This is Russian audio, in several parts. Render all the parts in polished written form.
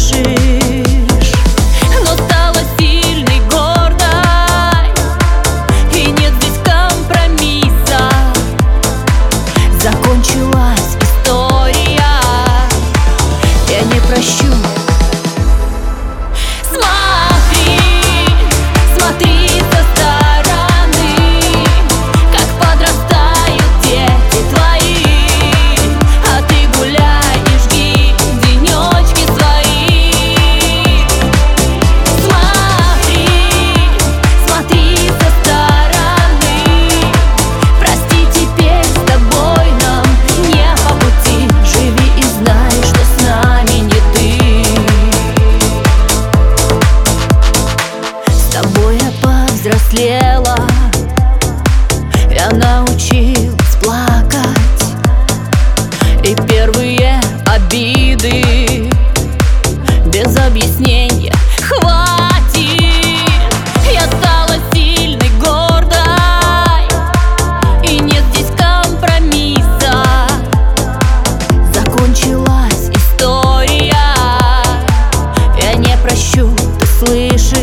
слышишь. Но стала сильной, гордой, и нет здесь компромисса. Закончилась история, я не прощу. Повзрослела, я научилась плакать, и первые обиды без объяснения хватит. Я стала сильной, гордой, и нет здесь компромисса. Закончилась история, я не прощу, ты слышишь?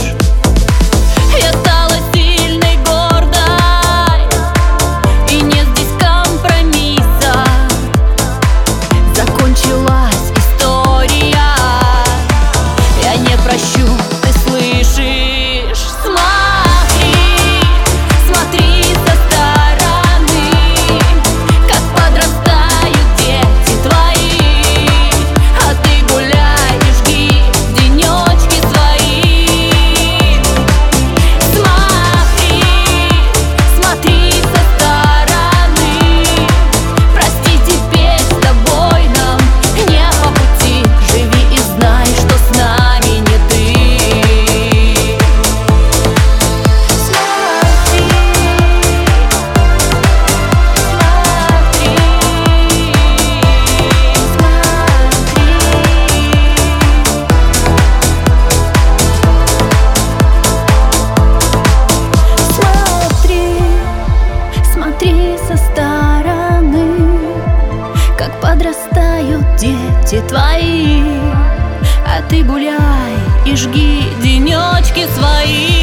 Со стороны, как подрастают дети твои, а ты гуляй и жги денечки свои.